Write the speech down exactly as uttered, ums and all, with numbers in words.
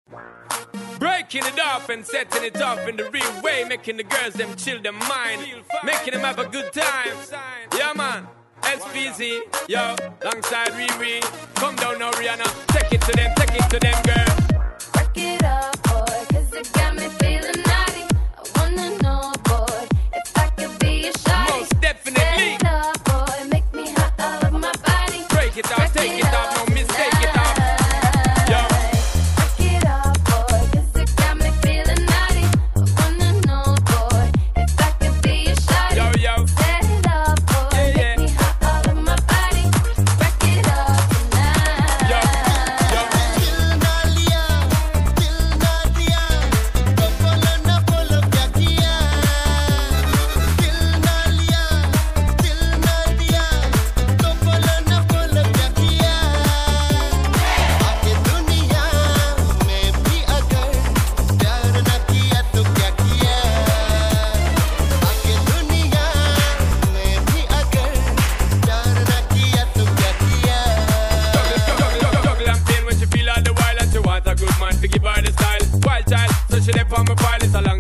Breaking it off and setting it off in the real way, making the girls them chill their mind, making them have a good time. Yeah, man. S P Z, yo, alongside Riri. Come down now, Rihanna. Take it to them, take it to them, girl. Work it up, boy, cause it got me feeling naughty. I wanna know, boy, if I could be a shawty. Most definitely. Set it up, boy, make me hot all over my body. Break it off, take it off, no mistake it off. Yo. Work it up, boy, cause it got me feeling naughty. I wanna know, boy, if I could be a shawty. Yo, yo. Set it up, boy, Yeah, yeah. make me hot all over my body. Work it up tonight. Yo, yo. Juggle and pain when she feel all the while and she want a good man to give her the style. Wild child, so she left on my file, it's a long